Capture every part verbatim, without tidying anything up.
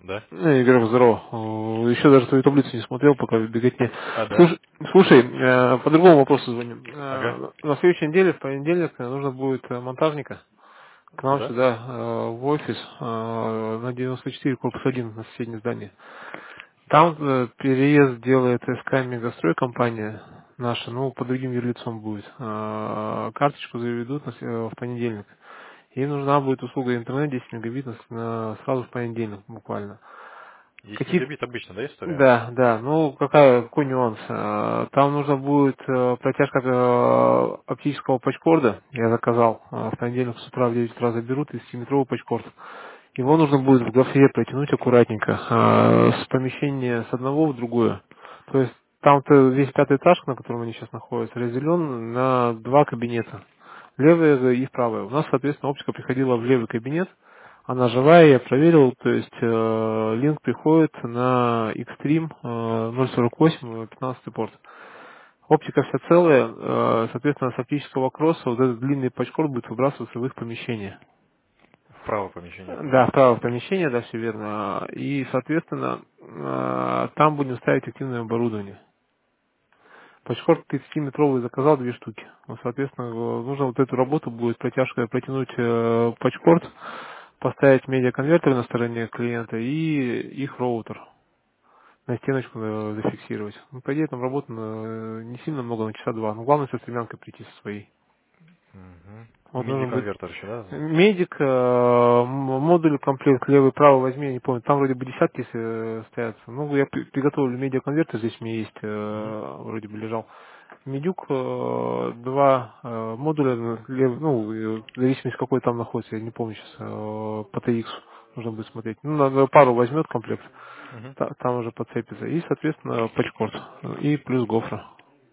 Да? Ну, Игорь, здорово. Э, Еще даже твою таблицу не смотрел, пока в беготне. А, да? Слушай, слушай, э, по другому вопросу звоним. Ага. Э, На следующей неделе, в понедельник, э, нужно будет э, монтажника к нам Куда? сюда, э, в офис, э, на девяносто четыре, корпус один, на соседнее здание. Там э, переезд делает СК Мегастрой компания наша, ну, по другим юрлицом будет. Э, Карточку заведут на с- э, в понедельник. Им нужна будет услуга интернет десять мегабит на, с- на- сразу в понедельник буквально. десять Какие мегабит обычно, да, история? да, да. Ну, какая, какой нюанс? Э, Там нужно будет э, протяжка э, оптического патчкорда. Я заказал. Э, В понедельник с утра в девять утра заберут из семиметровый патчкорд. Его нужно будет в гофре протянуть аккуратненько э, с помещения с одного в другое. То есть там-то весь пятый этаж, на котором они сейчас находятся, разделен на два кабинета. Левое и правое. У нас, соответственно, оптика приходила в левый кабинет, она живая, я проверил, то есть э, линк приходит на Xtreme э, ноль сорок восемь, э, пятнадцатый порт. Оптика вся целая, э, соответственно, с оптического кросса вот этот длинный патчкорд будет выбрасываться в их помещение. В правое помещение, я Да, понял. вправо помещение, да, все верно. И, соответственно, э, там будем ставить активное оборудование. Патчкорд тридцатиметровый заказал две штуки. Ну, соответственно, э, нужно вот эту работу будет протяжкой протянуть э, патчкорд, поставить медиаконвертер на стороне клиента и их роутер на стеночку э, зафиксировать. Ну, по идее, там работа э, не сильно много, на часа два. Но главное со стремянкой прийти со своей. Угу. Вот нужно будет MIDI-конвертер еще, да? медик, э, м- модуль комплект, левый, правый возьми, я не помню, там вроде бы десятки э, стоят. Ну, я при- приготовлю медиаконвертер, здесь у меня есть, Угу. э, вроде бы лежал. Медюк, э, два э, модуля, э, лев- ну, э, в зависимости какой там находится, я не помню сейчас, э, по Т Х нужно будет смотреть. Ну, надо пару возьмет комплект, Угу. та- там уже подцепится. И, соответственно, патчкорд. И плюс гофра.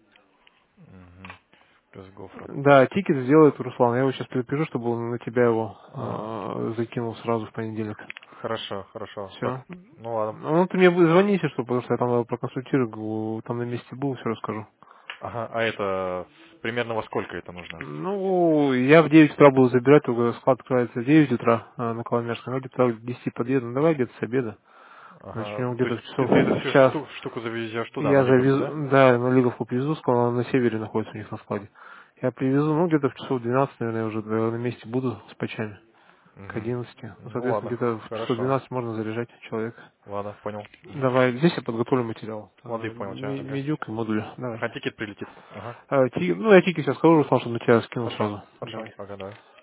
Угу. Плюс гофра. Да, тикет сделает Руслан. Я его сейчас предупрежу, чтобы он на тебя его Ага. э, закинул сразу в понедельник. Хорошо, хорошо. По- Все. Ну ладно. Ну, ты мне звони, если что, потому что я там его проконсультирую, говорю, там на месте был, все расскажу. Ага, а это примерно во сколько это нужно? Ну, я в девять утра буду забирать, только склад открывается в девять утра э, на Коломерском. Я где-то к десяти подъеду. Ну, давай где-то с обеда. Ага, Начнем то где-то есть в ты, часов ты эту в всю час. шту- штуку завезешь туда, на Я Лиговку, да? завезу, да, на Лиговку привезу, сказал, она на севере находится у них на складе. Я привезу, ну, где-то в часов двенадцать, наверное, я уже э, на месте буду с пачами. К Угу. одиннадцати. Ну, Ну соответственно, ладно, где-то в часов хорошо. двенадцать можно заряжать человека. Ладно, понял. Мгм. Давай, здесь я подготовлю материал. Лады, Э, понял тебя, ми- ага. Медюк и модуль. Давай. Ага, тикет прилетит. Ага. А, ти- ну, я тики сейчас скажу, Руслан, чтобы на тебя скинул Хорошо, сразу. хорошо, Давай. ага, давай.